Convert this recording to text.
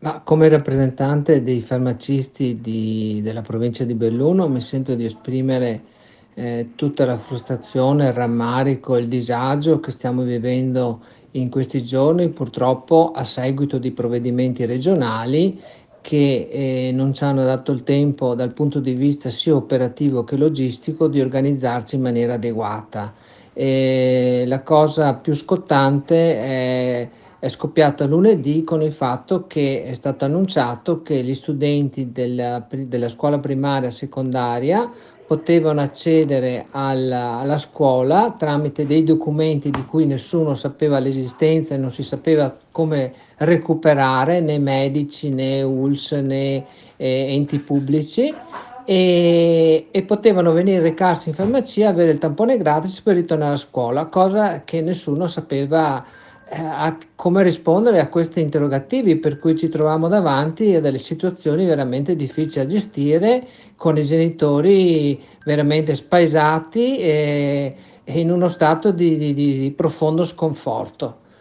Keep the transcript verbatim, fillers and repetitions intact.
Ma come rappresentante dei farmacisti di della provincia di Belluno mi sento di esprimere, ehm, tutta la frustrazione, il rammarico, il disagio che stiamo vivendo in questi giorni, purtroppo a seguito di provvedimenti regionali che, ehm, non ci hanno dato il tempo, dal punto di vista sia operativo che logistico, di organizzarci in maniera adeguata. Ehm, la cosa più scottante è è scoppiata lunedì con il fatto che è stato annunciato che gli studenti della pri della scuola primaria secondaria potevano accedere alla alla scuola tramite dei documenti di cui nessuno sapeva l'esistenza e non si sapeva come recuperare, né medici, né U L S, né, ehm, enti pubblici, e e potevano venire recarsi in farmacia, avere il tampone gratis per ritornare a scuola, cosa che nessuno sapeva eh, a come rispondere a questi interrogativi, per cui ci troviamo davanti a delle situazioni veramente difficili da gestire, con i genitori veramente spaesati e, e in uno stato di, di- di profondo sconforto.